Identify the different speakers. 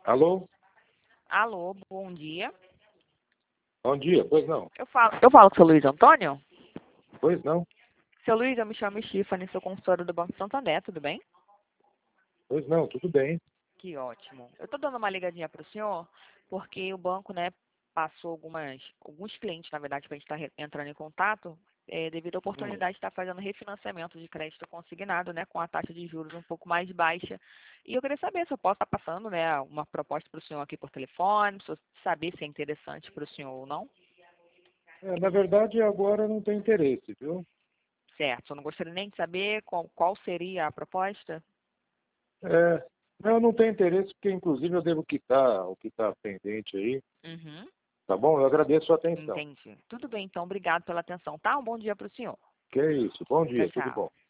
Speaker 1: Alô?
Speaker 2: Alô, bom dia.
Speaker 1: Bom dia, pois não?
Speaker 2: Eu falo com o seu Luiz Antônio?
Speaker 1: Pois não?
Speaker 2: Seu Luiz, eu me chamo Stephanie, sou consultora do Banco Santander, tudo bem?
Speaker 1: Pois não, tudo bem.
Speaker 2: Que ótimo. Eu estou dando uma ligadinha para o senhor, porque o banco, né, passou alguns clientes, na verdade, para a gente estar entrando em contato, devido à
Speaker 1: Hum.
Speaker 2: oportunidade de estar fazendo refinanciamento de crédito consignado, né, com a taxa de juros um pouco mais baixa. E eu queria saber se eu posso estar passando, né, uma proposta para o senhor aqui por telefone, saber se é interessante para o senhor ou não.
Speaker 1: Na verdade, agora não tem interesse, viu?
Speaker 2: Certo, eu não gostaria nem de saber qual seria a proposta.
Speaker 1: É, não tem interesse, porque inclusive eu devo quitar o que está pendente aí,
Speaker 2: Uhum,
Speaker 1: tá bom? Eu agradeço a sua atenção.
Speaker 2: entendi. Tudo bem, então, obrigado pela atenção, tá? Um bom dia para o senhor.
Speaker 1: Que é isso, bom
Speaker 2: Tchau,
Speaker 1: dia, tudo
Speaker 2: tchau.
Speaker 1: bom.